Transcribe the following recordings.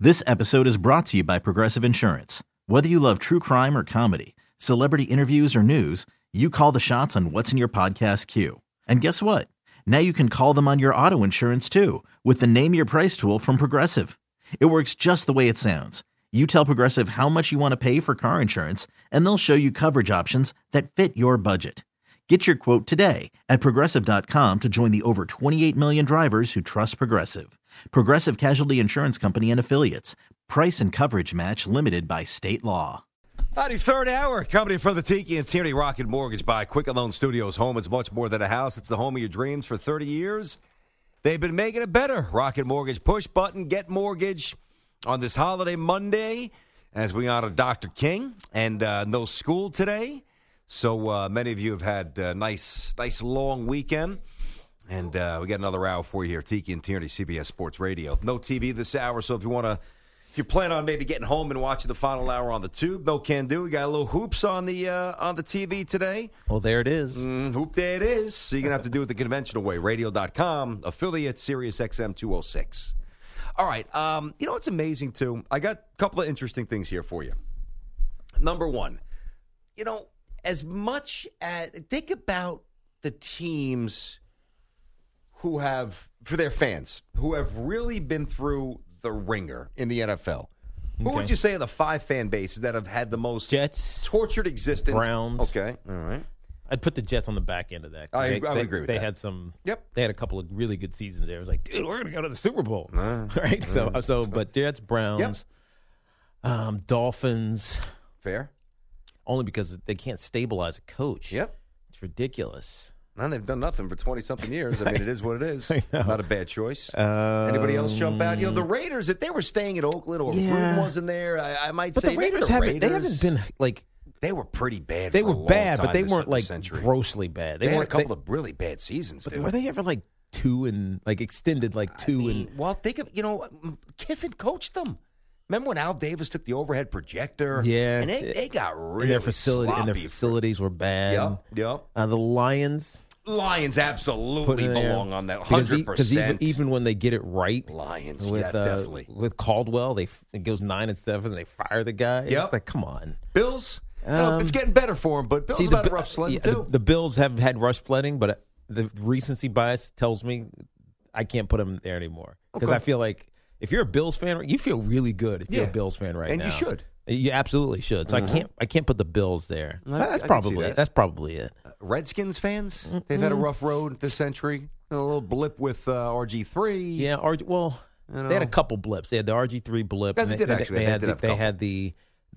This episode is brought to you by Progressive Insurance. Whether you love true crime or comedy, celebrity interviews or news, you call the shots on what's in your podcast queue. And guess what? Now you can call them on your auto insurance too with the Name Your Price tool from Progressive. It works just the way it sounds. You tell Progressive how much you want to pay for car insurance, and they'll show you coverage options that fit your budget. Get your quote today at Progressive.com to join the over 28 million drivers who trust Progressive. Progressive Casualty Insurance Company and Affiliates. Price and coverage match limited by state law. Howdy, third hour, coming from the Tiki and Tierney Rocket Mortgage by Quicken Loan Studios. Home is much more than a house. It's the home of your dreams for 30 years. They've been making it better. Rocket Mortgage, push button, get mortgage on this holiday Monday as we honor Dr. King and no school today. So many of you have had a nice long weekend. And we got another hour for you here. Tiki and Tierney, CBS Sports Radio. No TV this hour, so if you plan on maybe getting home and watching the final hour on the tube, no can do. We got a little hoops on the TV today. Well, there it is. Hoop day it is. So you're going to have to do it the conventional way. Radio.com, affiliate, Sirius XM 206. All right. You know what's amazing, too? I got a couple of interesting things here for you. Number one, as much as think about the teams who have, for their fans, who have really been through the ringer in the NFL. Who would you say are the 5 fan bases that have had the most Jets, tortured existence? Browns. Okay, all right. I'd put the Jets on the back end of that. I would agree with that. They had some. Yep. They had a couple of really good seasons there. It was like, dude, we're going to go to the Super Bowl, right? But Jets, Browns, Dolphins. Fair. Only because they can't stabilize a coach. Yep. It's ridiculous. And they've done nothing for 20-something years. I mean, it is what it is. Not a bad choice. Anybody else jump out? The Raiders, if they were staying in Oakland or Gruden wasn't there, I might say the Raiders haven't been like. They were pretty bad. They for were a long bad, time but they this weren't like century. grossly bad. They had a couple of really bad seasons. But were they ever like 2 and like extended like 2 and? Well, think of Kiffin coached them. Remember when Al Davis took the overhead projector? Yeah, and they got really their facilities were bad. Yep. The Lions absolutely belong on that 100%. Because even when they get it right, Lions, definitely. With Caldwell, it goes 9-7, and they fire the guy. Yep. It's like, come on. Bills, it's getting better for them, but Bills have had a rough sledding too. The Bills have had rough sledding, but the recency bias tells me I can't put them there anymore because I feel like if you're a Bills fan, you feel really good if you're a Bills fan right now, and you should. You absolutely should. So I can't put the Bills there. That's probably it. Redskins fans, they've had a rough road this century. A little blip with RG3. Yeah, they had a couple blips. They had the RG3 blip. Yeah, they had the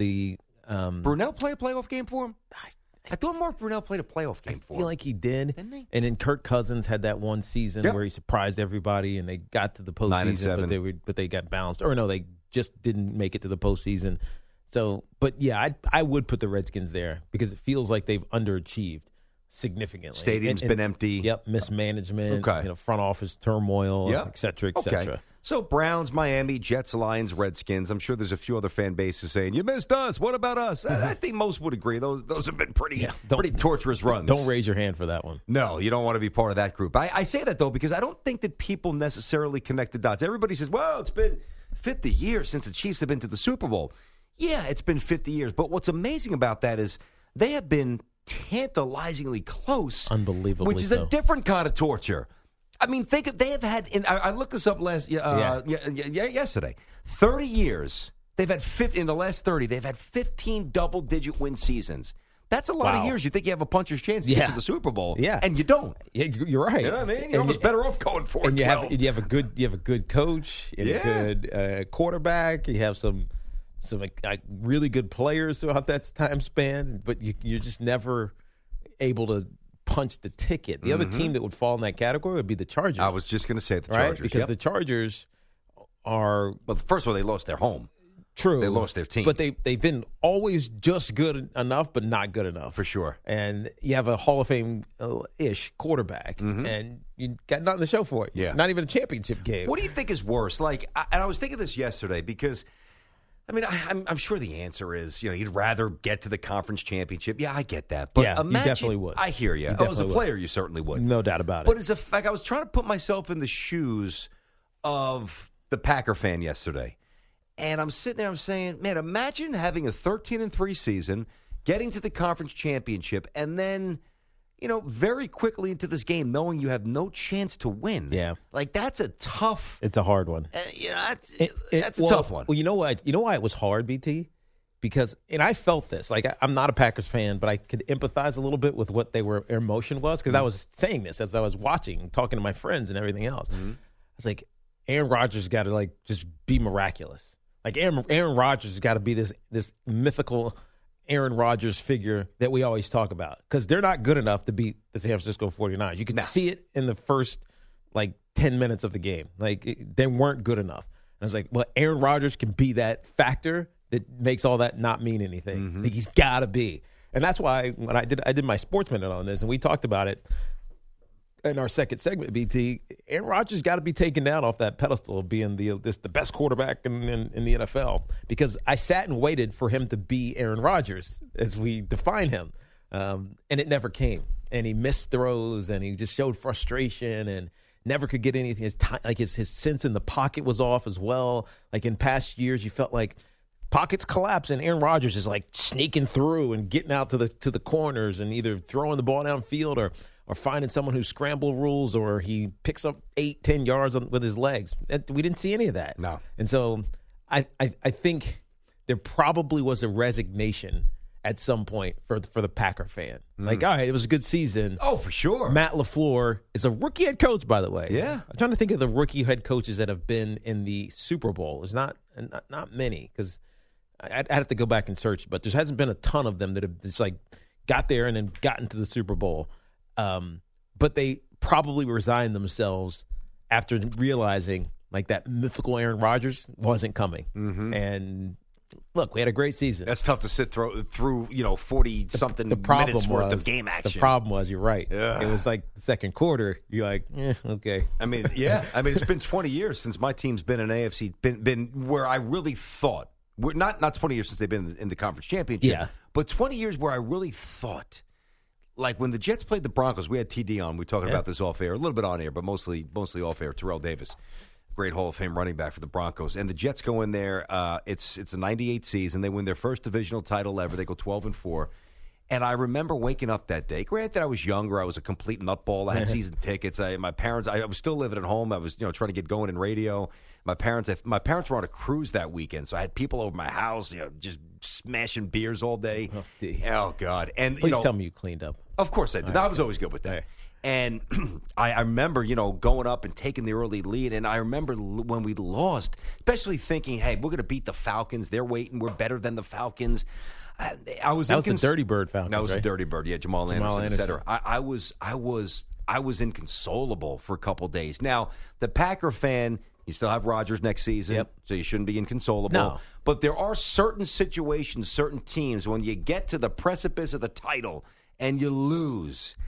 Brunell play a playoff game for him? I thought Mark Brunell played a playoff game for him. I feel like he did. Didn't he? And then Kirk Cousins had that one season where he surprised everybody, and they got to the postseason, but they got bounced. Or no, they just didn't make it to the postseason. So, but yeah, I would put the Redskins there because it feels like they've underachieved significantly. Stadium's been empty. Yep, mismanagement, front office turmoil, et cetera, et cetera. Okay. So Browns, Miami, Jets, Lions, Redskins. I'm sure there's a few other fan bases saying, you missed us. What about us? I think most would agree. Those have been pretty torturous runs. Don't raise your hand for that one. No, you don't want to be part of that group. I say that, though, because I don't think that people necessarily connect the dots. Everybody says, well, it's been 50 years since the Chiefs have been to the Super Bowl. Yeah, it's been 50 years. But what's amazing about that is they have been tantalizingly close. Unbelievably which is a different kind of torture. I mean, they have had, I looked this up yesterday, 30 years, they've had in the last 30, they've had 15 double-digit win seasons. That's a lot of years. You think you have a puncher's chance to get to the Super Bowl, and you don't. Yeah, you're right. You know what I mean? You're almost better off going for it. You have a good coach, and a good quarterback. You have some really good players throughout that time span, but you're just never able to punch the ticket. The other team that would fall in that category would be the Chargers. I was just going to say the Chargers. Because the Chargers are... Well, first of all, they lost their home. True. They lost their team. But they've been always just good enough, but not good enough. For sure. And you have a Hall of Fame-ish quarterback, and you got nothing to show for it. Yeah. Not even a championship game. What do you think is worse? And I was thinking this yesterday because... I mean, I'm sure the answer is, you'd rather get to the conference championship. Yeah, I get that. But yeah, imagine, you definitely would. I hear you. As a player, you certainly would. No doubt about it. But as I was trying to put myself in the shoes of the Packer fan yesterday. And I'm sitting there, I'm saying, man, imagine having a 13-3 season, getting to the conference championship, and then, very quickly into this game, knowing you have no chance to win. Yeah. Like, that's a tough. It's a hard one. That's a tough one. Well, you know what? You know why it was hard, BT? Because, and I felt this, like I'm not a Packers fan, but I could empathize a little bit with what their emotion was, because I was saying this as I was watching, talking to my friends and everything else. I was like, Aaron Rodgers got to just be miraculous. Like Aaron Rodgers has got to be this mythical Aaron Rodgers figure that we always talk about, because they're not good enough to beat the San Francisco 49ers. You can see it in the first 10 minutes of the game. They weren't good enough. And I was like, well, Aaron Rodgers can be that factor that makes all that not mean anything. He's got to be. And that's why when I did my sports minute on this, and we talked about it in our second segment, BT, Aaron Rodgers got to be taken down off that pedestal of being the best quarterback in the NFL, because I sat and waited for him to be Aaron Rodgers as we define him, and it never came. And he missed throws, and he just showed frustration, and never could get anything. His sense in the pocket was off as well. Like in past years, you felt like pockets collapse, and Aaron Rodgers is sneaking through and getting out to the corners and either throwing the ball downfield or finding someone who scramble rules, or he picks up 8-10 yards with his legs. We didn't see any of that. No. And so I think there probably was a resignation at some point for the Packer fan. All right, it was a good season. Oh, for sure. Matt LaFleur is a rookie head coach, by the way. Yeah. I'm trying to think of the rookie head coaches that have been in the Super Bowl. There's not many, because I'd have to go back and search, but there hasn't been a ton of them that have just got there and then gotten to the Super Bowl. But they probably resigned themselves after realizing that mythical Aaron Rodgers wasn't coming. And look, we had a great season. That's tough to sit through 40-something minutes worth of game action. The problem was, you're right. Yeah. It was the second quarter. You're like, okay. I mean, yeah. I mean, it's been 20 years since my team's been in AFC, been where I really thought. Not 20 years since they've been in the conference championship. Yeah. But 20 years where I really thought. Like when the Jets played the Broncos, we had TD on. We were talking about this off air, a little bit on air, but mostly off air. Terrell Davis, great Hall of Fame running back for the Broncos, and the Jets go in there. It's the '98 season. They win their first divisional title ever. They go 12-4, and I remember waking up that day. Granted, I was younger. I was a complete nutball. I had season tickets. My parents. I was still living at home. I was trying to get going in radio. My parents were on a cruise that weekend, so I had people over my house, just smashing beers all day. Oh God! And please tell me you cleaned up. Of course I did. I was always good with that. Right. And I remember, going up and taking the early lead, and I remember when we lost, especially thinking, hey, we're going to beat the Falcons. They're waiting. We're better than the Falcons. That was the Dirty Bird Falcons. That was the Dirty Bird. Yeah, Jamal Anderson, et cetera. I was inconsolable for a couple days. Now the Packer fan. You still have Rodgers next season, so you shouldn't be inconsolable. No. But there are certain situations, certain teams, when you get to the precipice of the title and you lose,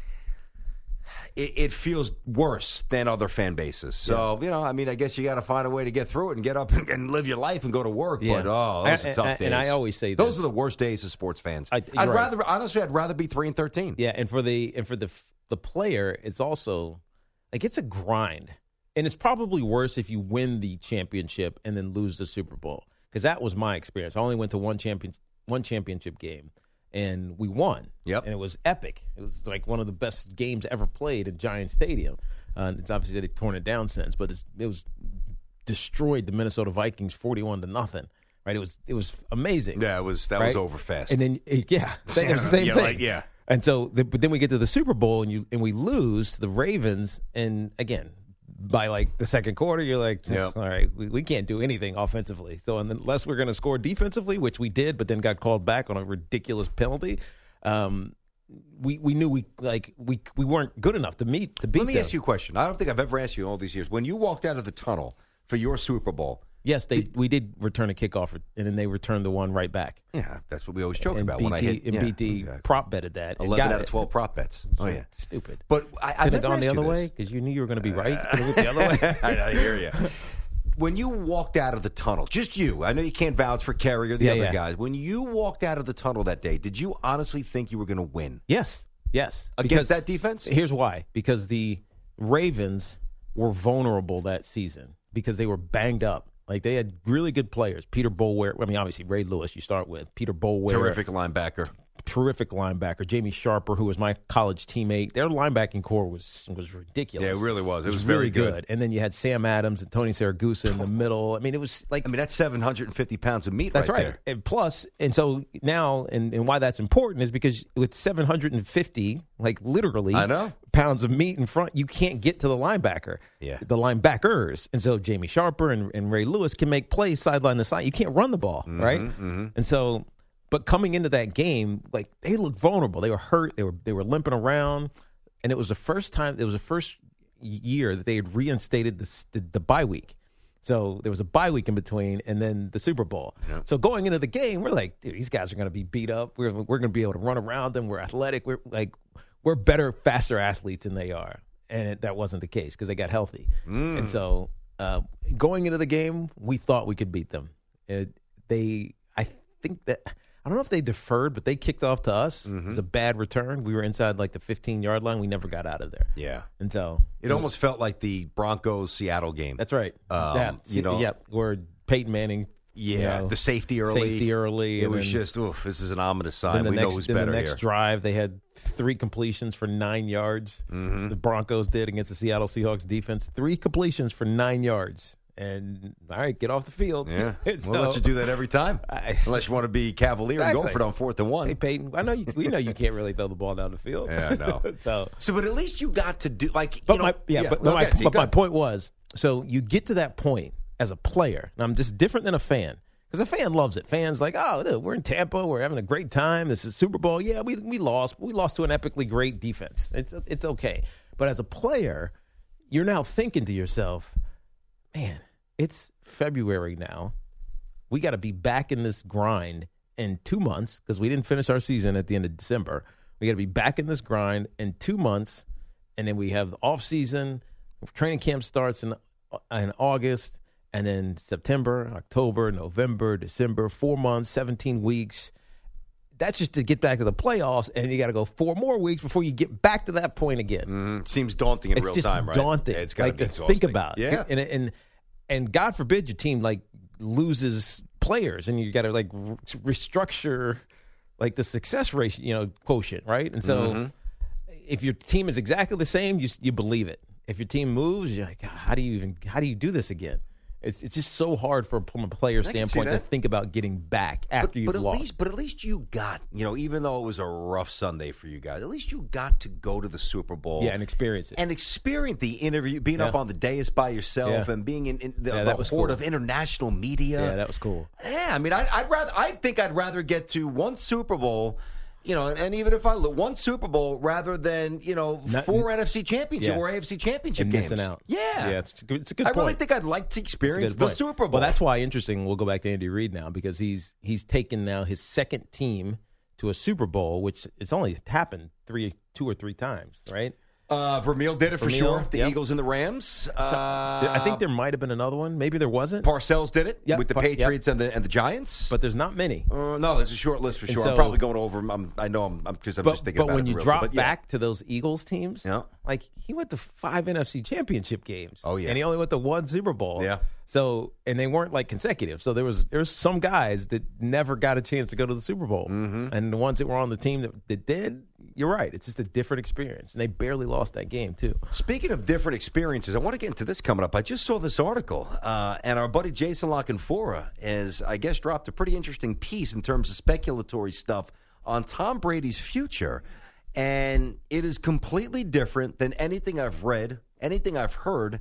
it feels worse than other fan bases. So, I guess you got to find a way to get through it and get up and live your life and go to work. Yeah. But, those are tough days. And I always say those are the worst days as sports fans. I'd rather be 3-13. Yeah, and for the player, it's also, it's a grind. And it's probably worse if you win the championship and then lose the Super Bowl, because that was my experience. I only went to one championship game, and we won. Yep. And it was epic. It was one of the best games ever played at Giant Stadium. It's obviously they've torn it down since, but it was destroyed the Minnesota Vikings 41-0, right? It was amazing. Yeah, that was over fast. And then it was the same thing. And so, but then we get to the Super Bowl and we lose to the Ravens, and again, by the second quarter, you're all right, we can't do anything offensively. So unless we're going to score defensively, which we did, but then got called back on a ridiculous penalty, we knew we weren't good enough to beat them. Let me ask you a question. I don't think I've ever asked you in all these years. When you walked out of the tunnel for your Super Bowl, yes, we did return a kickoff, and then they returned the one right back. Yeah, that's what we always joke about. BT prop betted that. 11 out of 12 prop bets. Oh, yeah. Stupid. But I could have gone the other way because you knew you were going to be right. Could have went the other way. I hear you. When you walked out of the tunnel, just you, I know you can't vouch for Kerry or the other guys. When you walked out of the tunnel that day, did you honestly think you were going to win? Yes. Against that defense? Here's why. Because the Ravens were vulnerable that season because they were banged up. Like, they had really good players. Peter Boulware. I mean, obviously, Ray Lewis you start with. Peter Boulware. Terrific linebacker. Jamie Sharper, who was my college teammate. Their linebacking core was ridiculous. Yeah, it really was. It was really very good. And then you had Sam Adams and Tony Saragusa in the middle. I mean, it was like... that's 750 pounds of meat that's right there. And plus, and so now, and why that's important is because with 750, like literally, I know, pounds of meat in front, you can't get to the linebacker. Yeah. The linebackers. And so Jamie Sharper and Ray Lewis can make plays sideline to side. You can't run the ball, right? Mm-hmm. And so... But coming into that game, like, they looked vulnerable. They were hurt. They were limping around, and it was the first time. It was the first year that they had reinstated the bye week. So there was a bye week in between, and then the Super Bowl. Yeah. So going into the game, we're like, dude, these guys are going to be beat up. We're going to be able to run around them. We're athletic. We're better, faster athletes than they are, and that wasn't the case because they got healthy. And so going into the game, we thought we could beat them. I think that. I don't know if they deferred, but they kicked off to us. It was a bad return. We were inside like the 15-yard line. We never got out of there. Yeah. And so it almost felt like the Broncos-Seattle game. That's right. Where Peyton Manning. The safety early. It was just, this is an ominous sign. We know who's better here. The next drive, they had 3 completions for 9 yards. The Broncos did against the Seattle Seahawks defense. 3 completions for 9 yards. And, all right, get off the field. Yeah. We'll let you do that every time. Unless you want to be cavalier and go for it on 4th and 1. Hey, Peyton, we know you can't really throw the ball down the field. Yeah, I know. But at least you got to do, like, my point was, so you get to that point as a player. Now, this is different than a fan. Because a fan loves it. Fans like, oh, we're in Tampa. We're having a great time. This is Super Bowl. Yeah, we lost. We lost to an epically great defense. It's okay. But as a player, you're now thinking to yourself, man, it's February now. We got to be back in this grind in 2 months because we didn't finish our season at the end of December. We got to be back in this grind in 2 months, and then we have the off season. Training camp starts in August, and then September, October, November, December. 4 months, 17 weeks. That's just to get back to the playoffs, and you got to go 4 more weeks before you get back to that point again. Seems daunting in real time, right? It's just daunting. It's got to be exhausting. Think about it. Yeah. And God forbid your team like loses players, and you got to like restructure like the success ratio, quotient, right? And so if your team is exactly the same, you believe it. If your team moves, you're like, how do you do this again? It's just so hard from a player standpoint to think about getting back after you've lost. But at least you got, even though it was a rough Sunday for you guys, at least you got to go to the Super Bowl. Yeah, and experience it. And experience the interview, being up on the dais by yourself and being in the horde of international media. Yeah, that was cool. Yeah, I mean, I think I'd rather get to one Super Bowl. And even if I look one Super Bowl rather than 4 NFC Championship or AFC Championship and games, missing out. Yeah, it's a good point. I really think I'd like to experience the Super Bowl. Well, that's why interesting. We'll go back to Andy Reid now because he's taken now his second team to a Super Bowl, which it's only happened 2 or 3 times, right? Vermeil did it for sure. The Eagles and the Rams. I think there might have been another one. Maybe there wasn't. Parcells did it with the Patriots and the Giants. But there's not many. No, there's a short list for sure. I'm probably going over them. I know I'm because I'm just thinking about it. But when you drop back to those Eagles teams, like he went to 5 NFC Championship games. Oh yeah, and he only went to 1 Super Bowl. Yeah. So and they weren't like consecutive. So there was some guys that never got a chance to go to the Super Bowl, and the ones that were on the team that did. You're right. It's just a different experience, and they barely lost that game too. Speaking of different experiences, I want to get into this coming up. I just saw this article, and our buddy Jason Lockenfora has, I guess, dropped a pretty interesting piece in terms of speculatory stuff on Tom Brady's future, and it is completely different than anything I've read, anything I've heard.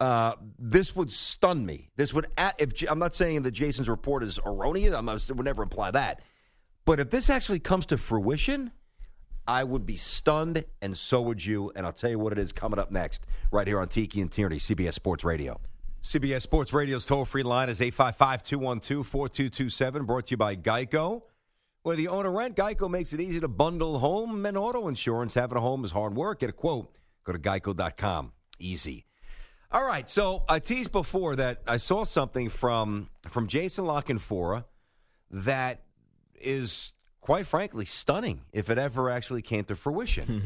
This would stun me. This would, I'm not saying that Jason's report is erroneous. I would never imply that, but if this actually comes to fruition, I would be stunned, and so would you. And I'll tell you what it is coming up next, right here on Tiki and Tierney, CBS Sports Radio. CBS Sports Radio's toll-free line is 855-212-4227, brought to you by Geico. Whether you own or rent, Geico makes it easy to bundle home and auto insurance. Having a home is hard work. Get a quote. Go to geico.com. Easy. All right, so I teased before that I saw something from Jason Lockenfora that is, quite frankly, stunning if it ever actually came to fruition.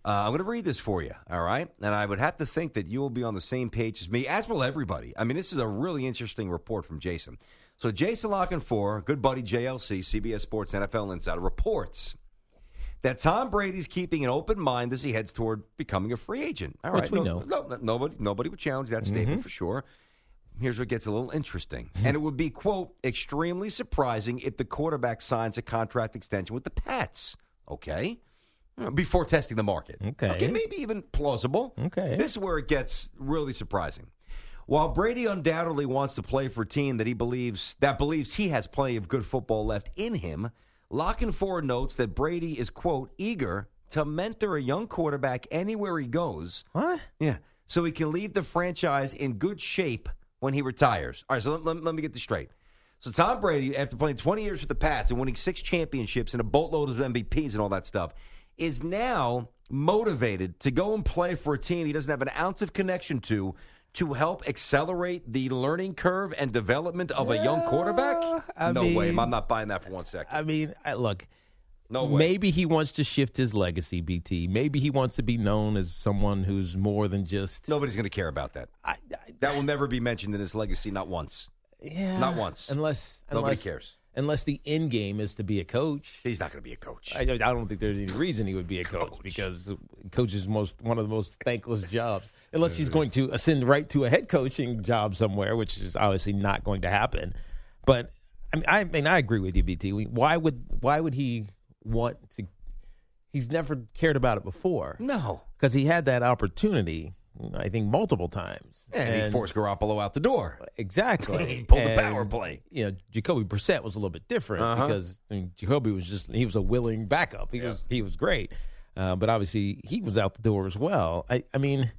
I'm going to read this for you, all right? And I would have to think that you will be on the same page as me, as will everybody. I mean, this is a really interesting report from Jason. So Jason Lockenfor, good buddy JLC, CBS Sports NFL Insider, reports that Tom Brady's keeping an open mind as he heads toward becoming a free agent. All right, which we know. Nobody would challenge that statement for sure. Here's where it gets a little interesting. And it would be, quote, extremely surprising if the quarterback signs a contract extension with the Pats. Okay. Before testing the market. Okay, maybe even plausible. Okay. This is where it gets really surprising. While Brady undoubtedly wants to play for a team that believes he has plenty of good football left in him, Lockenfor notes that Brady is, quote, eager to mentor a young quarterback anywhere he goes. What? Yeah, so he can leave the franchise in good shape when he retires. All right, so let me get this straight. So Tom Brady, after playing 20 years for the Pats and winning 6 championships and a boatload of MVPs and all that stuff, is now motivated to go and play for a team he doesn't have an ounce of connection to help accelerate the learning curve and development of a young quarterback? No way. I'm not buying that for 1 second. I mean, look. No way. Maybe he wants to shift his legacy, BT. Maybe he wants to be known as someone who's more than just... Nobody's going to care about that. That will never be mentioned in his legacy, not once. Yeah. Not once. Nobody cares. Unless the end game is to be a coach. He's not going to be a coach. I don't think there's any reason he would be a coach because coach is one of the most thankless jobs. Unless he's going to ascend right to a head coaching job somewhere, which is obviously not going to happen. But I mean, I agree with you, BT. Why would he want to? He's never cared about it before. No, because he had that opportunity. I think multiple times. And he forced Garoppolo out the door. Exactly. He pulled the power play. You know, Jacoby Brissett was a little bit different because Jacoby he was a willing backup. He was great. But obviously he was out the door as well. I mean,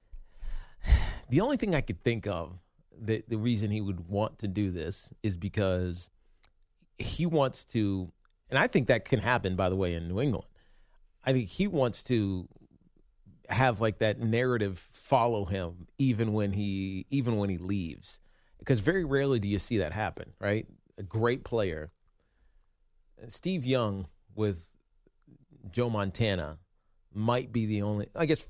the only thing I could think of the reason he would want to do this is because he wants to, and I think that can happen, by the way, in New England. I think he wants to have like that narrative follow him even when he leaves, because very rarely do you see that happen, right? A great player, Steve Young with Joe Montana might be the only. I guess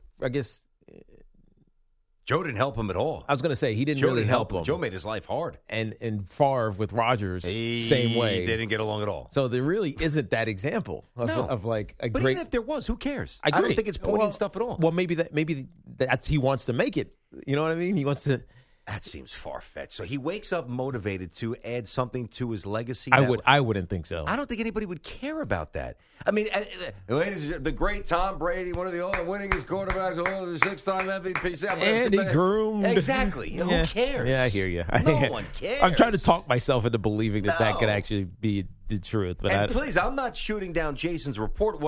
Joe didn't help him at all. I was going to say he didn't really help him. Joe made his life hard. And Favre with Rodgers, same way. They didn't get along at all. So there really isn't that example of like a but great. Even if there was, who cares? I don't think it's poignant stuff at all. Well, maybe that's he wants to make it. You know what I mean? He wants to. That seems far-fetched. So he wakes up motivated to add something to his legacy. I wouldn't think so. I don't think anybody would care about that. I mean, ladies, the great Tom Brady, one of the winningest quarterbacks, the 6-time MVP. And he groomed. Exactly. Yeah. Who cares? Yeah, I hear you. No one cares. I'm trying to talk myself into believing that could actually be the truth. But please, I'm not shooting down Jason's report.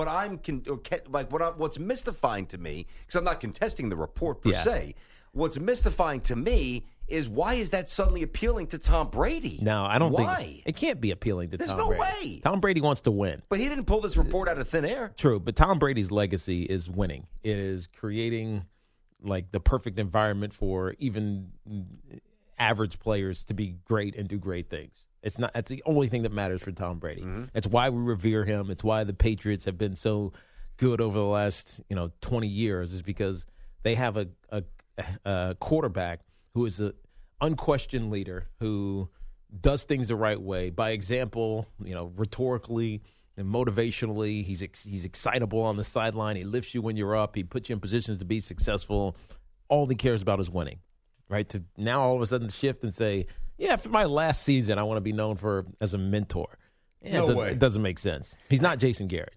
What's mystifying to me, because I'm not contesting the report per se. What's mystifying to me is why is that suddenly appealing to Tom Brady? No, I don't why? think it can't be appealing to There's Tom no Brady. way. Tom Brady wants to win. But he didn't pull this report out of thin air. True, but Tom Brady's legacy is winning. It is creating like the perfect environment for even average players to be great and do great things. That's the only thing that matters for Tom Brady. Mm-hmm. It's why we revere him. It's why the Patriots have been so good over the last 20 years, is because they have a quarterback who is an unquestioned leader, who does things the right way, by example, rhetorically and motivationally. He's excitable on the sideline. He lifts you when you're up. He puts you in positions to be successful. All he cares about is winning, right? To now all of a sudden shift and say, for my last season, I want to be known as a mentor. No way. It doesn't make sense. He's not Jason Garrett.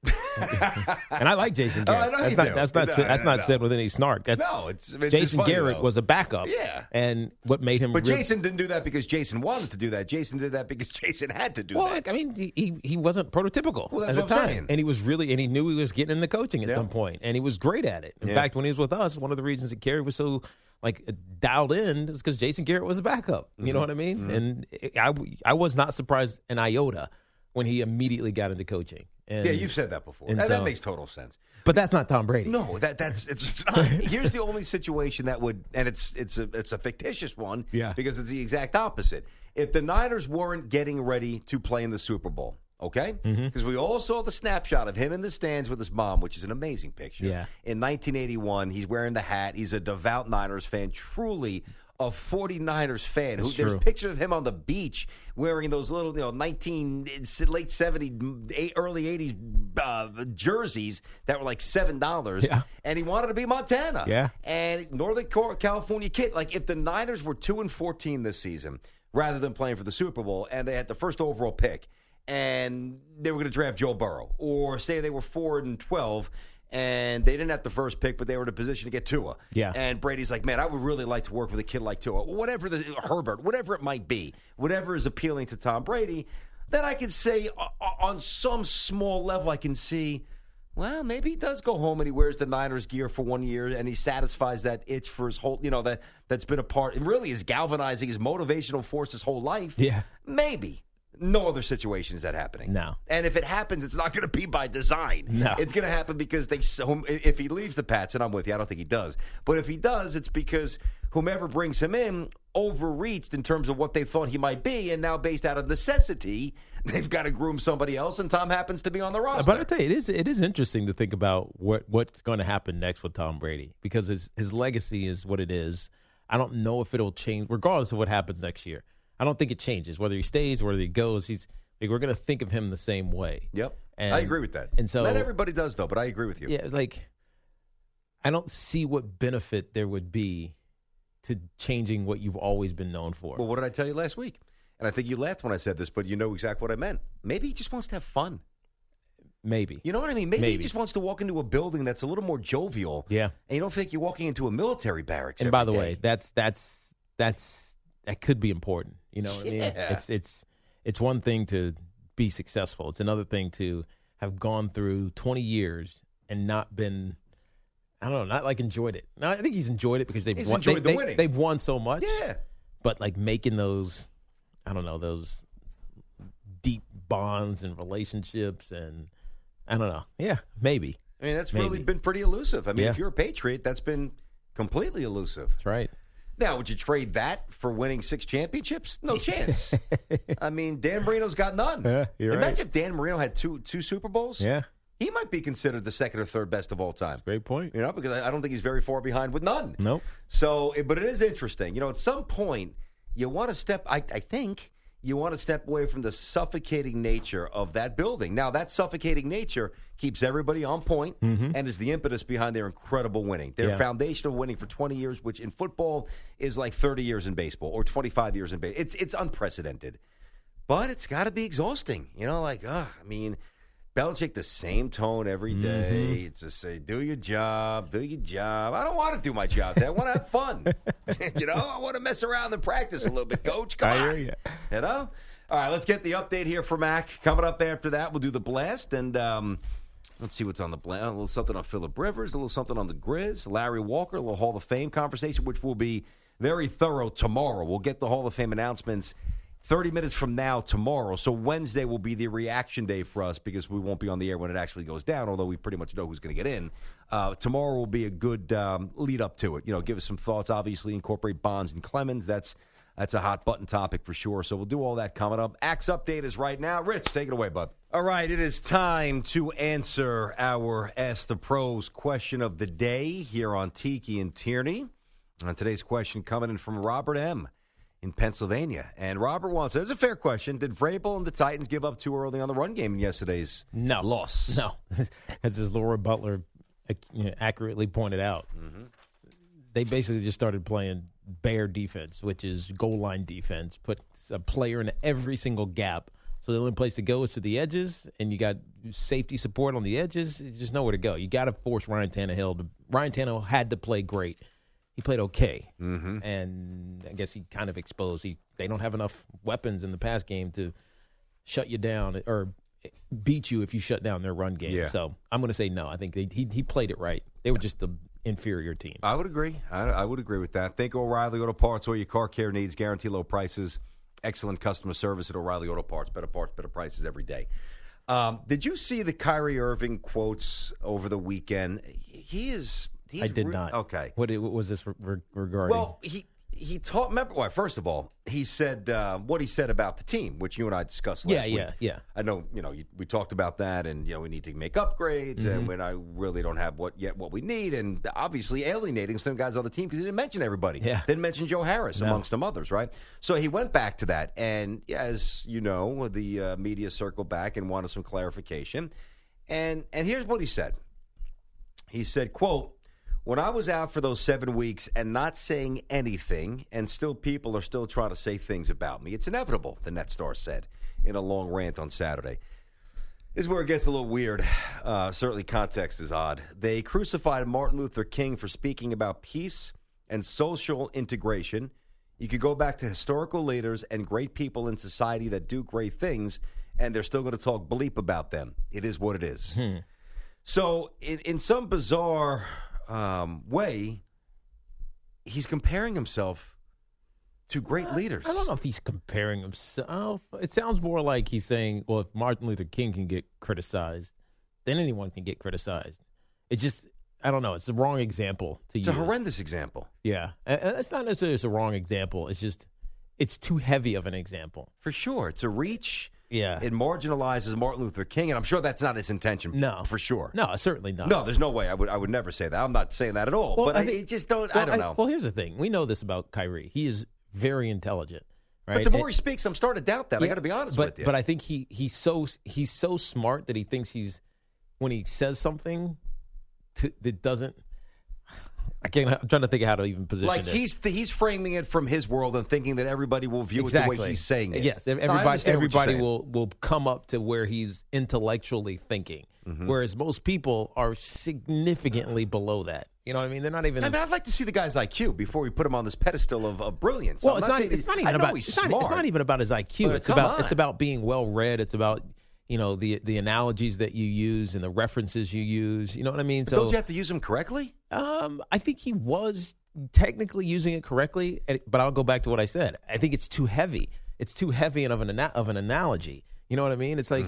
And I like Jason Garrett. That's not said with any snark. It's Jason Garrett though. Was a backup. Yeah. And what made him... But Jason didn't do that because Jason wanted to do that. Jason did that because Jason had to do that. Well, I mean, he wasn't prototypical at the time. And he was and he knew he was getting into coaching at some point. And he was great at it. In fact, when he was with us, one of the reasons that Gary was so dialed in was because Jason Garrett was a backup. You know what I mean? Mm-hmm. And I was not surprised an iota when he immediately got into coaching. And, you've said that before. And that makes total sense. But that's not Tom Brady. No, it's not. Here's the only situation that would, and it's a fictitious one, because it's the exact opposite. If the Niners weren't getting ready to play in the Super Bowl, okay? Because we all saw the snapshot of him in the stands with his mom, which is an amazing picture. Yeah. In 1981, he's wearing the hat. He's a devout Niners fan, truly a 49ers fan. There's pictures of him on the beach wearing those little, late 70s, early 80s jerseys that were like $7. Yeah. And he wanted to be Montana. Yeah. And Northern California kid. Like, if the Niners were 2-14 this season, rather than playing for the Super Bowl, and they had the first overall pick, and they were going to draft Joe Burrow, or say they were 4-12, and they didn't have the first pick, but they were in a position to get Tua. Yeah. And Brady's like, man, I would really like to work with a kid like Tua, Herbert, whatever it might be, whatever is appealing to Tom Brady. Then I can say, on some small level, I can see, well, maybe he does go home and he wears the Niners gear for 1 year and he satisfies that itch for his whole, that's been a part. It really is galvanizing, his motivational force his whole life. Yeah. Maybe. No other situation is that happening. No. And if it happens, it's not going to be by design. No. It's going to happen because if he leaves the Pats, and I'm with you, I don't think he does. But if he does, it's because whomever brings him in overreached in terms of what they thought he might be, and now based out of necessity, they've got to groom somebody else, and Tom happens to be on the roster. But I tell you, it is interesting to think about what's going to happen next with Tom Brady, because his legacy is what it is. I don't know if it'll change, regardless of what happens next year. I don't think it changes. Whether he stays, whether he goes, we're going to think of him the same way. Yep. And I agree with that. And so, not everybody does, though, but I agree with you. Yeah, I don't see what benefit there would be to changing what you've always been known for. Well, what did I tell you last week? And I think you laughed when I said this, but you know exactly what I meant. Maybe he just wants to have fun. Maybe. You know what I mean? Maybe he just wants to walk into a building that's a little more jovial. Yeah. And you don't think you're walking into a military barracks. And by the way, that could be important. You know what I mean? It's one thing to be successful. It's another thing to have gone through 20 years and not been, I don't know, not like enjoyed it. No, I think he's enjoyed it because they've won. The winning. They've won so much. Yeah. But like making those, I don't know, those deep bonds and relationships, and I don't know. Yeah, maybe. I mean, that's really been pretty elusive. I mean, Yeah. if you're a Patriot, that's been completely elusive. That's right. Now, would you trade that for winning 6 championships? No chance. I mean, Dan Marino's got none. Yeah, you're Imagine right. if Dan Marino had two Super Bowls. Yeah. He might be considered the second or third best of all time. Great point. Because I don't think he's very far behind with none. Nope. So, but it is interesting. At some point, you want to step, I think, you want to step away from the suffocating nature of that building. Now, that suffocating nature keeps everybody on point and is the impetus behind their incredible winning. Their foundation of winning for 20 years, which in football is like 30 years in baseball or 25 years in baseball. It's unprecedented. But it's got to be exhausting. Belichick, the same tone every day. It's just say, do your job. I don't want to do my job today. I want to have fun. I want to mess around and practice a little bit, Coach. Come on. I hear you. All right, let's get the update here for Mac. Coming up after that, we'll do the blast. And let's see what's on the blast. A little something on Phillip Rivers, a little something on the Grizz. Larry Walker, a little Hall of Fame conversation, which will be very thorough tomorrow. We'll get the Hall of Fame announcements 30 minutes from now tomorrow. So Wednesday will be the reaction day for us because we won't be on the air when it actually goes down, although we pretty much know who's going to get in. Tomorrow will be a good lead up to it. Give us some thoughts, obviously, incorporate Bonds and Clemens. That's a hot button topic for sure. So we'll do all that coming up. Axe Update is right now. Rich, take it away, bud. All right, it is time to answer our Ask the Pros question of the day here on Tiki and Tierney. And today's question coming in from Robert M. in Pennsylvania. And Robert wants, it's a fair question, did Vrabel and the Titans give up too early on the run game in yesterday's loss? No. As Laura Butler accurately pointed out, they basically just started playing bear defense, which is goal line defense, put a player in every single gap. So the only place to go is to the edges, and you got safety support on the edges. You just know where to go. You got to force Ryan Tannehill. Ryan Tannehill had to play great. He played okay, and I guess he kind of exposed. They don't have enough weapons in the pass game to shut you down or beat you if you shut down their run game. Yeah. So I'm going to say no. I think he played it right. They were just the inferior team. I would agree. I would agree with that. Think O'Reilly Auto Parts, all your car care needs, guarantee low prices, excellent customer service at O'Reilly Auto Parts, better prices every day. Did you see the Kyrie Irving quotes over the weekend? I did not. Okay. What was this regarding? Well, he taught. Remember, well, first of all, he said what he said about the team, which you and I discussed last week. Yeah. I know, we talked about that, and we need to make upgrades, and when I really don't have what we need, and obviously alienating some guys on the team because he didn't mention everybody. Yeah. Didn't mention Joe Harris amongst some others, right? So he went back to that, and as you know, the media circled back and wanted some clarification, and here's what he said. He said, quote, "When I was out for those 7 weeks and not saying anything, and still people are still trying to say things about me, it's inevitable," the Net star said in a long rant on Saturday. This is where it gets a little weird. Certainly context is odd. They crucified Martin Luther King for speaking about peace and social integration. You could go back to historical leaders and great people in society that do great things, and they're still going to talk bleep about them. It is what it is. So in some bizarre way, he's comparing himself to great leaders. I don't know if he's comparing himself. It sounds more like he's saying, well, if Martin Luther King can get criticized, then anyone can get criticized. It just, I don't know. It's the wrong example to use. It's a horrendous example. Yeah. It's not necessarily it's a wrong example. It's just, it's too heavy of an example. For sure. It's a reach. Yeah. It marginalizes Martin Luther King, and I'm sure that's not his intention. No. For sure. No, certainly not. No, there's no way. I would never say that. I'm not saying that at all. Well, but I just don't, I don't know. Well, here's the thing. We know this about Kyrie. He is very intelligent, right? But the more he speaks, I'm starting to doubt that. I got to be honest with you. But I think he's so smart that he thinks when he says something that doesn't. I'm trying to think of how to even position it. Like he's framing it from his world and thinking that everybody will view it the way he's saying it. Yes, everybody will come up to where he's intellectually thinking, whereas most people are significantly below that. You know what I mean? They're not even. I mean, I'd like to see the guy's IQ before we put him on this pedestal of brilliance. Well, it's not even about his IQ. It's about being well read. It's about the analogies that you use and the references you use. You know what I mean? But don't you have to use them correctly? I think he was technically using it correctly, but I'll go back to what I said. I think it's too heavy. It's too heavy of an analogy. You know what I mean? It's like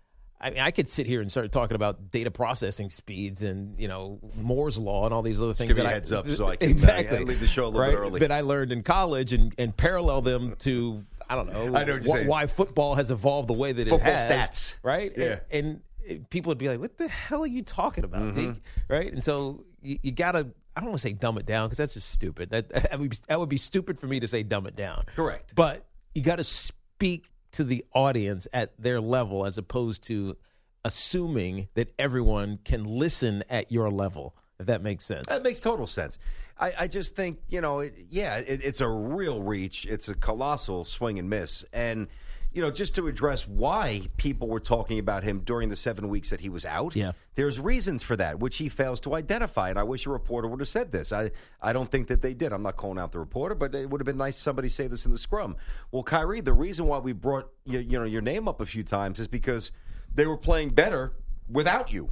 I could sit here and start talking about data processing speeds and Moore's law and all these other things. Just give me a heads up so I can leave the show a little bit early. That I learned in college and parallel them to I don't know, why football has evolved the way that it has. Football stats, right? Yeah, and people would be like, "What the hell are you talking about?" Right? And so you gotta. I don't want to say dumb it down because that's just stupid. That would be stupid for me to say dumb it down. Correct. But you got to speak to the audience at their level as opposed to assuming that everyone can listen at your level. If that makes sense. That makes total sense. I just think, it's a real reach. It's a colossal swing and miss. And, just to address why people were talking about him during the 7 weeks that he was out, there's reasons for that, which he fails to identify. And I wish a reporter would have said this. I don't think that they did. I'm not calling out the reporter, but it would have been nice somebody say this in the scrum. Well, Kyrie, the reason why we brought your name up a few times is because they were playing better without you.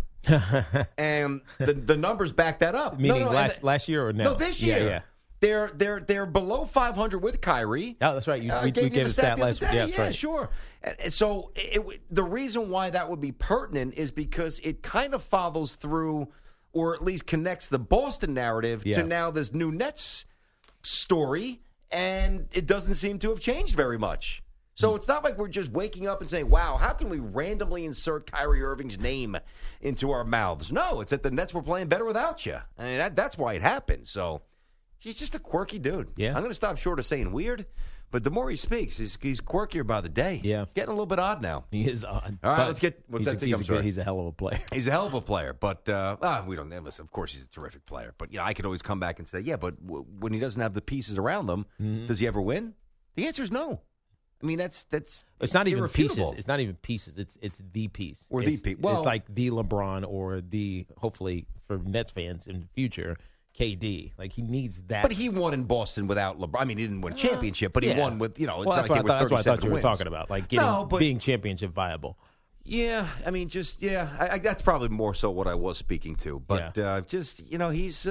And the numbers back that up. Meaning last year or now? No, this year. Yeah. They're below 500 with Kyrie. Oh, that's right. We gave a stat last week. Yeah, right. Sure. And so the reason why that would be pertinent is because it kind of follows through, or at least connects the Boston narrative to now this new Nets story, and it doesn't seem to have changed very much. So it's not like we're just waking up and saying, wow, how can we randomly insert Kyrie Irving's name into our mouths? No, it's that the Nets were playing better without you. I mean, that's why it happened. So he's just a quirky dude. Yeah. I'm going to stop short of saying weird, but the more he speaks, he's quirkier by the day. Yeah. It's getting a little bit odd now. He is odd. All right, let's get – what's that thing? He's a hell of a player. He's a hell of a player, but we don't – listen, of course he's a terrific player. But, I could always come back and say, yeah, but when he doesn't have the pieces around them, does he ever win? The answer is no. I mean, that's it's not even pieces. It's not even pieces. It's the piece. Or the piece. Well, it's like the LeBron or the, hopefully for Nets fans in the future, KD. Like, he needs that. But he won in Boston without LeBron. I mean, he didn't win a championship, but he won with, that's what I thought you were talking about, like being championship viable. Yeah, I mean, that's probably more so what I was speaking to. But he's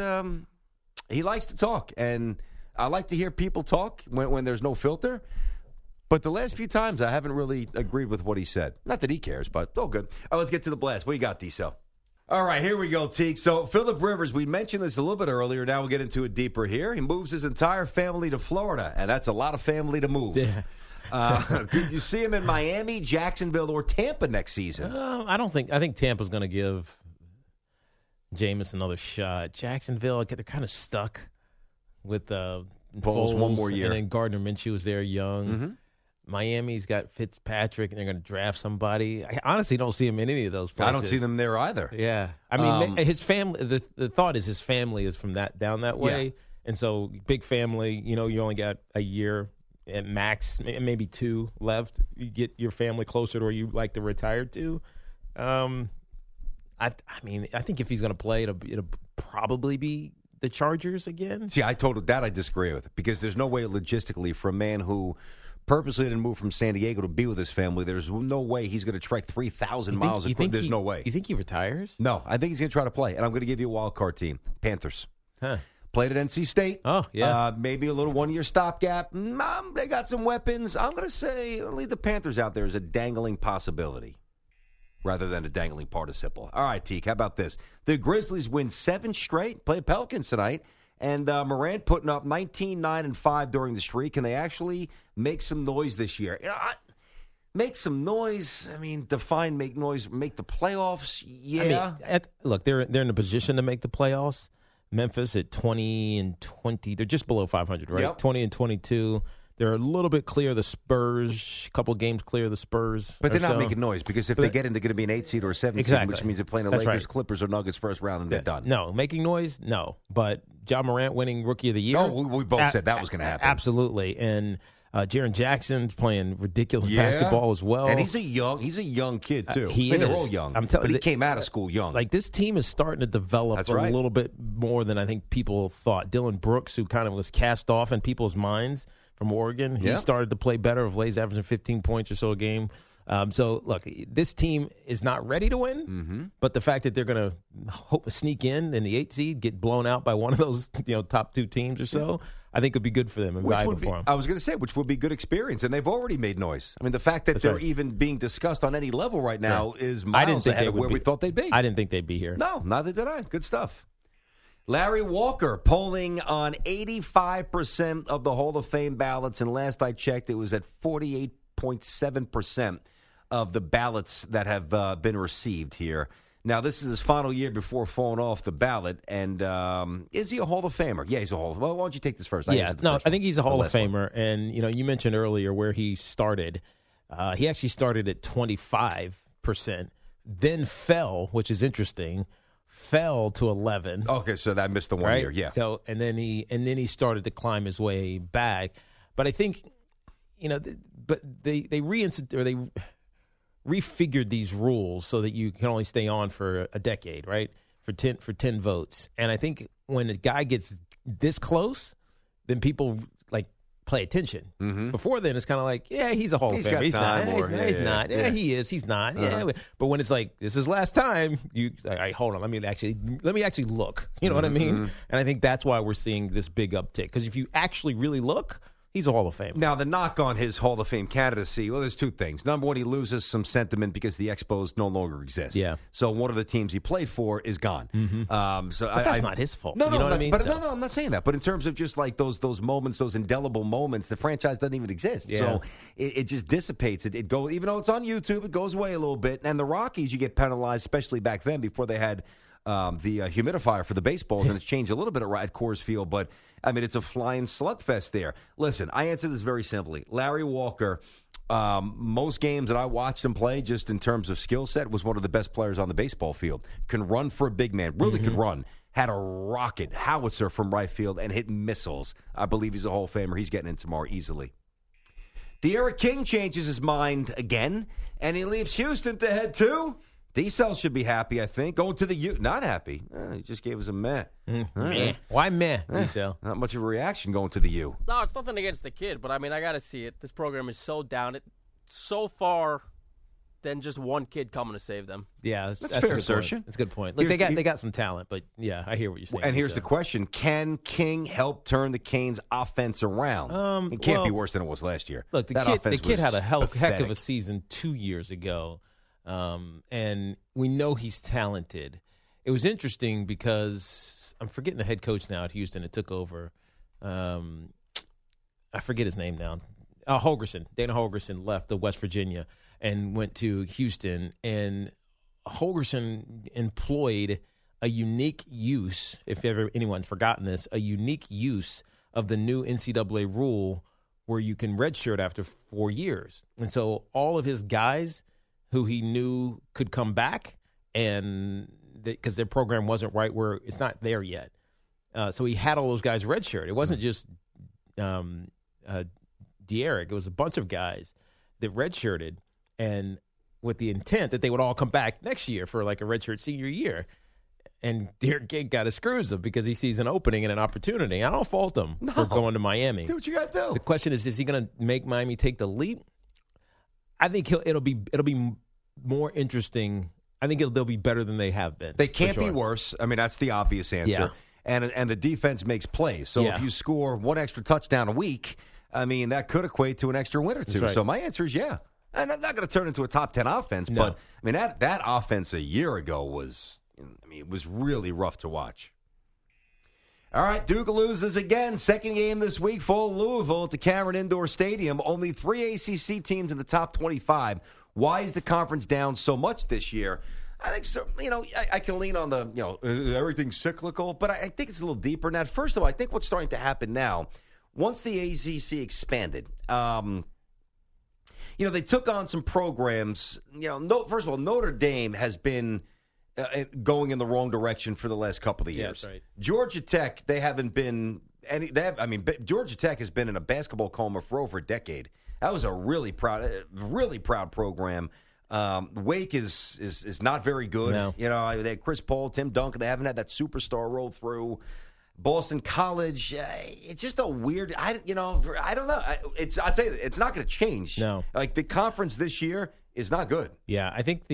he likes to talk, and I like to hear people talk when there's no filter. But the last few times, I haven't really agreed with what he said. Not that he cares, but all good. All right, let's get to the blast. What do you got, D-Cell? All right, here we go, Teague. So Phillip Rivers, we mentioned this a little bit earlier. Now we'll get into it deeper here. He moves his entire family to Florida, and that's a lot of family to move. Yeah. Could you see him in Miami, Jacksonville, or Tampa next season? I don't think. I think Tampa's going to give Jameis another shot. Jacksonville, they're kind of stuck with Foles one more year. And then Gardner Minshew is there young. Mm-hmm. Miami's got Fitzpatrick, and they're going to draft somebody. I honestly don't see him in any of those places. I don't see them there either. Yeah. I mean, his family, the thought is his family is from down that way. Yeah. And so big family, you only got a year at max, maybe 2 left. You get your family closer to where you like to retire to. I think if he's going to play, it'll probably be the Chargers again. See, I disagree with it because there's no way logistically for a man who purposely didn't move from San Diego to be with his family. There's no way he's going to trek 3,000 miles. There's no way. You think he retires? No, I think he's going to try to play. And I'm going to give you a wild card team. Panthers. Huh. Played at NC State. Oh, yeah. Maybe a little one-year stopgap. They got some weapons. I'm going to say I'll leave the Panthers out there as a dangling possibility rather than a dangling participle. All right, Teak, how about this? The Grizzlies win 7 straight, play Pelicans tonight, and Morant putting up 19, 9, and 5 during the streak. Can they actually make some noise this year? Make some noise. I mean, define make noise. Make the playoffs. Yeah. I mean, look, they're in a position to make the playoffs. Memphis at 20-20. They're just below 500, right? Yep. 20-22. They're a little bit clear of the Spurs, a couple games clear of the Spurs. But they're not making noise because if they get in, they're going to be an 8 seed or a 7 seed, which means they're playing the Lakers, right. Clippers, or Nuggets first round, and they're done. No, making noise, no. But Ja Morant winning Rookie of the Year. Oh, we both said that was going to happen. Absolutely. And Jaren Jackson's playing ridiculous basketball as well. And he's a young kid, too. They're all young. But he came out of school young. Like, this team is starting to develop a little bit more than I think people thought. Dylan Brooks, who kind of was cast off in people's minds from Oregon, he started to play better of late. He's averaging 15 points or so a game. So, look, this team is not ready to win, but the fact that they're going to sneak in the 8 seed, get blown out by one of those top 2 teams or so, I think would be good for them and valuable for them. I was going to say, which would be good experience, and they've already made noise. I mean, the fact that they're even being discussed on any level right now is miles ahead of where we thought they'd be. I didn't think they'd be here. No, neither did I. Good stuff. Larry Walker polling on 85% of the Hall of Fame ballots, and last I checked, it was at 48.7% of the ballots that have been received here. Now, this is his final year before falling off the ballot, and is he a Hall of Famer? Yeah, he's a Hall of Famer. Well, why don't you take this first? I think he's a Hall of Famer, and you mentioned earlier where he started. He actually started at 25%, then fell, which is interesting, fell to 11. Okay, so that missed the 1 year, yeah. So and then he started to climb his way back. But I think but they refigured these rules so that you can only stay on for a decade, right? For 10 votes. And I think when a guy gets this close, then people play attention. Mm-hmm. Before then, it's kind of like, yeah, he's a Hall of Famer. He's not. He's not. Yeah, he is. He's not. Uh-huh. Yeah. But when it's like, this is last time, hold on. Let me actually look. You know what I mean? And I think that's why we're seeing this big uptick. Because if you actually really look, he's a Hall of Famer. Now, the knock on his Hall of Fame candidacy, well, there's 2 things. Number one, he loses some sentiment because the Expos no longer exist. Yeah. So one of the teams he played for is gone. Mm-hmm. But that's not his fault. No, you know what I mean? No, I'm not saying that. But in terms of just like those moments, those indelible moments, the franchise doesn't even exist. Yeah. So it just dissipates. It goes, even though it's on YouTube, it goes away a little bit. And the Rockies, you get penalized, especially back then before they had the humidifier for the baseballs, and it's changed a little bit at Coors Field, but I mean, it's a flying slugfest there. Listen, I answer this very simply. Larry Walker, most games that I watched him play, just in terms of skill set, was one of the best players on the baseball field. Can run for a big man, really could run. Had a rocket howitzer from right field and hit missiles. I believe he's a Hall of Famer. He's getting in tomorrow easily. De'Ara King changes his mind again, and he leaves Houston to head to... D-Cell should be happy, I think. Going to the U. Not happy. He just gave us a meh. Meh. Why meh, D-Cell? Not much of a reaction going to the U. No, it's nothing against the kid, but I mean, I got to see it. This program is so down. It's so far than just one kid coming to save them. Yeah, that's fair assertion. That's a good point. Look, they got some talent, but yeah, I hear what you're saying. And here's the question. Can King help turn the Canes' offense around? It can't be worse than it was last year. Look, the kid had a heck of a season 2 years ago. And we know he's talented. it was interesting because I'm forgetting the head coach now at Houston. It took over. I forget his name now. Holgorsen. Dana Holgorsen left the West Virginia and went to Houston. And Holgorsen employed a unique use, if ever anyone's forgotten this, a unique use of the new NCAA rule where you can redshirt after 4 years. And so all of his guys who he knew could come back, and because their program wasn't right where it's not there yet. So he had all those guys redshirt. It wasn't just De'Aaron. It was a bunch of guys that redshirted, and with the intent that they would all come back next year for like a redshirt senior year. And Derek King got his screws up because he sees an opening and an opportunity. I don't fault him for going to Miami. Do what you got to do. The question is he going to make Miami take the leap? I think it'll be more interesting. I think they'll be better than they have been. They can't be worse. I mean, that's the obvious answer. Yeah. And the defense makes plays. So Yeah. if you score one extra touchdown a week, I mean, that could equate to an extra win or two. Right. So my answer is yeah. And I'm not going to turn into a top 10 offense, No. but I mean that offense a year ago was, it was really rough to watch. All right, Duke loses again. Second game this week, full Louisville at the Cameron Indoor Stadium. Only 3 ACC teams in the top 25. Why is the conference down so much this year? I think so. I can lean on the everything's cyclical, but I think it's a little deeper than that. First of all, I think what's starting to happen now, once the ACC expanded, they took on some programs. First of all, Notre Dame has been going in the wrong direction for the last couple of years. Yeah, that's right. Georgia Tech, they haven't been any. Georgia Tech has been in a basketball coma for over a decade. That was a really proud program. Wake is not very good. No. They had Chris Paul, Tim Duncan. They haven't had that superstar roll through. Boston College, it's just a weird. I don't know. I'll tell you, it's not going to change. No, like the conference this year is not good. Yeah, I think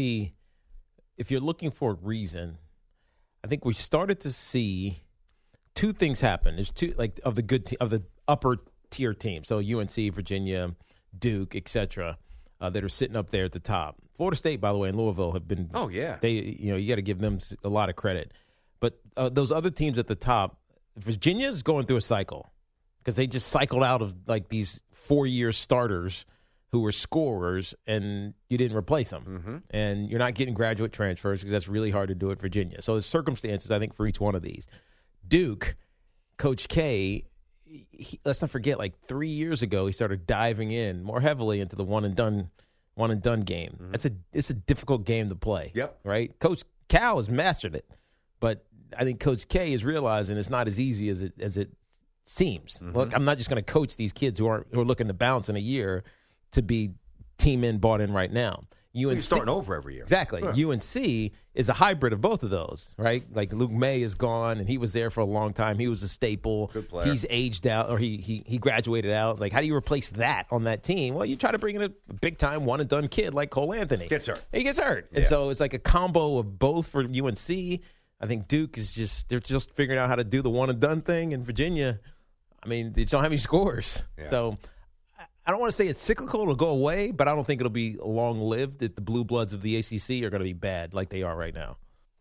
if you're looking for a reason, I think we started to see two things happen. There's two of the upper tier teams. So UNC, Virginia, Duke, etc. That are sitting up there at the top. Florida State, by the way, and Louisville have been. Oh yeah. You got to give them a lot of credit. But those other teams at the top, Virginia's going through a cycle because they just cycled out of these 4-year starters who were scorers, and you didn't replace them. Mm-hmm. And you're not getting graduate transfers because that's really hard to do at Virginia. So there's circumstances, I think, for each one of these. Duke, Coach K, let's not forget, 3 years ago, he started diving in more heavily into the one and done game. Mm-hmm. It's a difficult game to play. Yep. Right? Coach Cal has mastered it, but I think Coach K is realizing it's not as easy as it seems. Mm-hmm. Look, I'm not just going to coach these kids who are looking to bounce in a year to be team in, bought in right now. He's starting over every year. Exactly. Huh. UNC is a hybrid of both of those, right? Like Luke May is gone, and he was there for a long time. He was a staple. Good player. He's aged out, or he graduated out. How do you replace that on that team? Well, you try to bring in a big-time one-and-done kid like Cole Anthony. Gets hurt. He gets hurt. Yeah. And so it's like a combo of both for UNC. I think Duke is they're just figuring out how to do the one-and-done thing. In Virginia, they don't have any scores. Yeah. So I don't want to say it's cyclical, it'll go away, but I don't think it'll be long-lived that the Blue Bloods of the ACC are going to be bad like they are right now.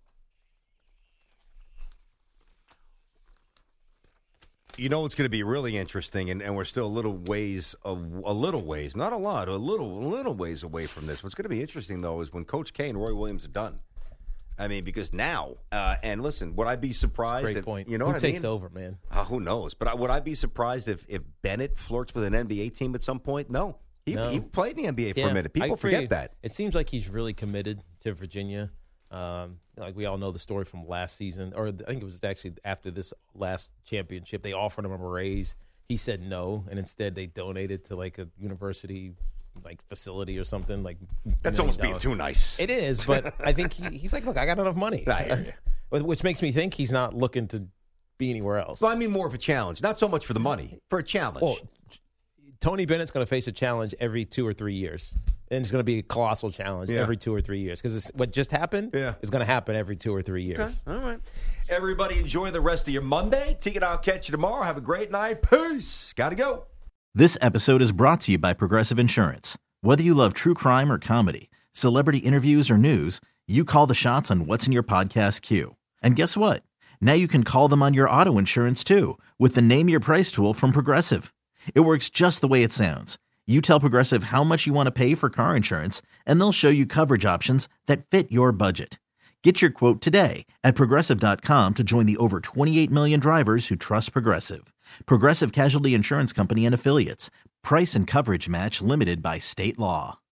It's going to be really interesting, and we're still a little ways, not a lot, a little ways away from this. What's going to be interesting, though, is when Coach K and Roy Williams are done. Because now, and listen, would I be surprised? Great point. You know Who what I mean? takes over, man? Who knows? But would I be surprised if Bennett flirts with an NBA team at some point? No. He played in the NBA for a minute. People forget that. It seems like he's really committed to Virginia. We all know the story from last season, or I think it was actually after this last championship. They offered him a raise. He said no, and instead they donated to a university facility or something. That's almost being too nice. It is, but I think he's like, look, I got enough money. I hear you. Which makes me think he's not looking to be anywhere else. Well, more of a challenge. Not so much for the money, for a challenge. Well, Tony Bennett's going to face a challenge every 2 or 3 years. And it's going to be a colossal challenge every 2 or 3 years. Because what just happened is going to happen every 2 or 3 years. Okay. All right. Everybody enjoy the rest of your Monday. Tiki and I'll catch you tomorrow. Have a great night. Peace. Got to go. This episode is brought to you by Progressive Insurance. Whether you love true crime or comedy, celebrity interviews or news, you call the shots on what's in your podcast queue. And guess what? Now you can call them on your auto insurance too with the Name Your Price tool from Progressive. It works just the way it sounds. You tell Progressive how much you want to pay for car insurance, and they'll show you coverage options that fit your budget. Get your quote today at Progressive.com to join the over 28 million drivers who trust Progressive. Progressive Casualty Insurance Company and Affiliates. Price and coverage match limited by state law.